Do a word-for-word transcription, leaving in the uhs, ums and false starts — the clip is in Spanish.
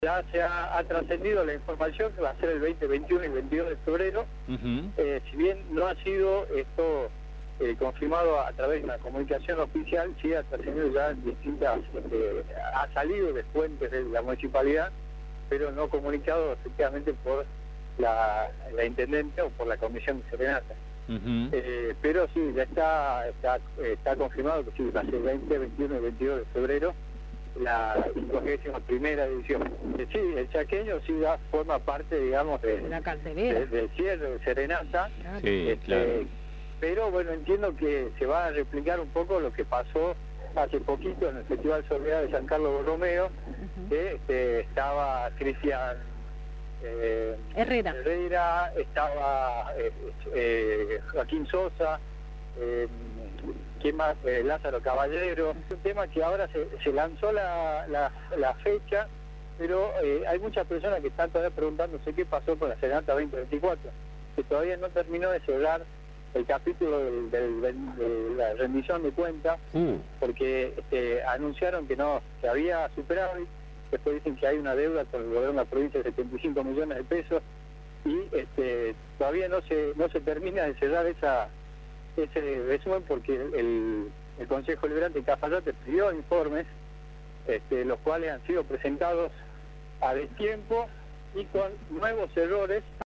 Ya se ha, ha trascendido la información que va a ser el veinte, veintiuno y veintidós de febrero. Uh-huh. eh, si bien no ha sido esto eh, confirmado a, a través de una comunicación oficial, sí ha trascendido ya en distintas, eh, ha salido de fuentes de la municipalidad, pero no comunicado efectivamente por la, la intendente o por la comisión de serenata. Uh-huh. eh, pero sí, ya está, está, está confirmado que sí, va a ser el veinte, veintiuno y veintidós de febrero. La cincuagésima primera edición. Eh, sí, el chaqueño sí da, forma parte, digamos, de, la cartelera. De, del cierre de Serenata. Sí, este, claro. Pero bueno, entiendo que se va a replicar un poco lo que pasó hace poquito en el Festival Soledad de San Carlos Borromeo, uh-huh. que este, estaba Cristian eh, Herrera. Herrera, estaba eh, eh, Joaquín Sosa, eh, ¿quién más? Eh, Lázaro Caballero. Es un tema que ahora se, se lanzó la, la, la fecha, pero eh, hay muchas personas que están todavía preguntándose qué pasó con la Serenata veinte veinticuatro, que todavía no terminó de cerrar el capítulo del, del, del, de la rendición de cuentas, mm. porque este, anunciaron que no, que había superávit, después dicen que hay una deuda con el gobierno de la provincia de setenta y cinco millones de pesos, y este, todavía no se, no se termina de cerrar esa ese resumen porque el, el Consejo Deliberante de Cafayate pidió informes, este, los cuales han sido presentados a destiempo y con nuevos errores